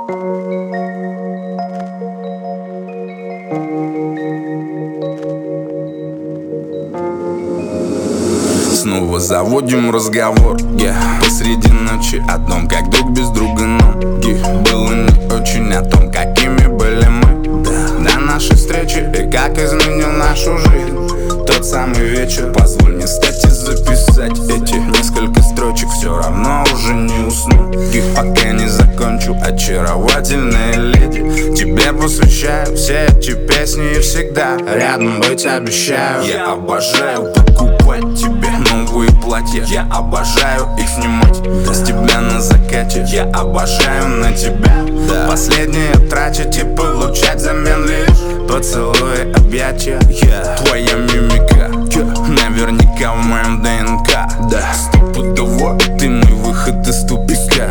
Снова заводим разговор, посреди ночи о том, как друг без друга ноги. Было не очень о том, какими были мы до нашей встречи и как изменил нашу жизнь тот самый вечер. Позволь мне стать и записать эти несколько строчек. Все равно уже не усну, пока не закончу. Очаровательная леди, тебе посвящаю все эти песни и всегда рядом быть обещаю. Я обожаю покупать тебе новые платья, я обожаю их снимать с тебя на закате. Я обожаю на тебя последние тратить и получать взамен лишь поцелуи, объятия. Твоя мимика наверняка в моем ДНК. Стопудово ты мой выход из тупика.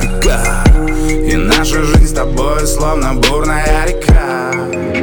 И наша жизнь с тобой словно бурная река.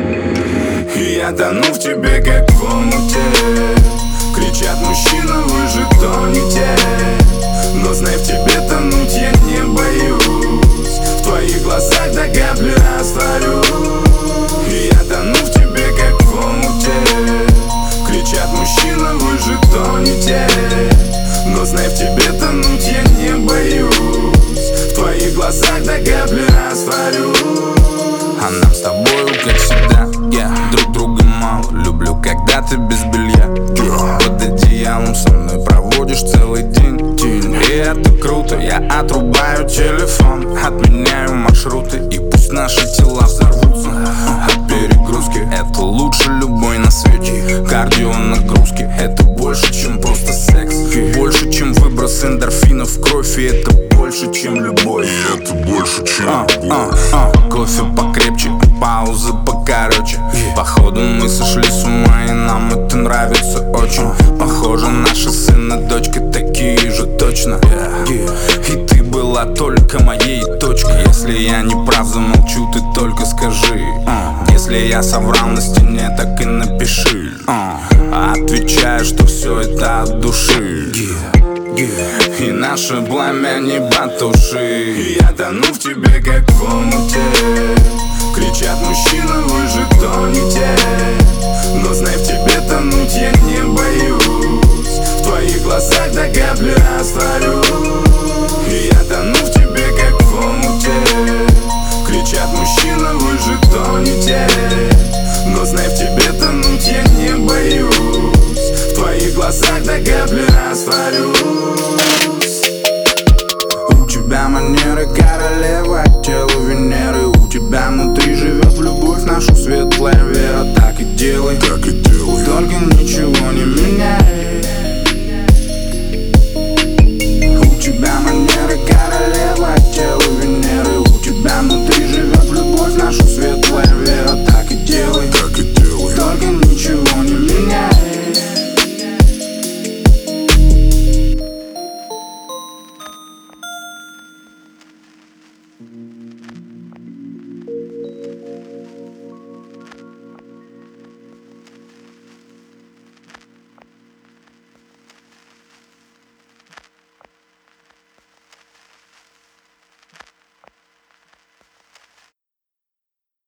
И я тону в тебе, как в омуте. Кричат мужчины, вы же тонете. Но знай, в тебе тонуть я не боюсь. В твоих глазах до капли растворюсь. И я тону в тебе, как в омуте. Кричат мужчины, вы же тонете. Но знай, в тебе тонуть я не боюсь. В твоих глазах до капли растворюсь. А нам с тобою, как всегда, друг друга мало. Люблю, когда ты без белья, под одеялом со мной проводишь целый день. И это круто, я отрубаю телефон, отменяю маршруты, и пусть наши тела взорвутся от перегрузки. Это лучше любой на свете кардио нагрузки. Это больше, чем просто секс, больше, чем выброс эндорфинов в кровь. И это больше, чем любовь. И это больше, чем Кофе покрепче, паузы покороче. Походу мы сошли с ума, и нам это нравится очень. Похоже, наши сын и дочка такие же точно. И ты была только моей точкой. Если я не прав, замолчу, ты только скажи. Если я соврал на стене, так и напиши. Отвечаю, что все это от души. И наше пламя не потуши. Я тону в тебе, как в омуте. Кричат мужчины, вы же тонете. Но знай, в тебе тонуть я не боюсь. В твоих глазах до капли растворюсь. И я тону в тебе, как в омуте. Кричат мужчины, вы же тонете. Но знай, в тебе тонуть я не боюсь. В твоих глазах до капли растворюсь. У тебя манера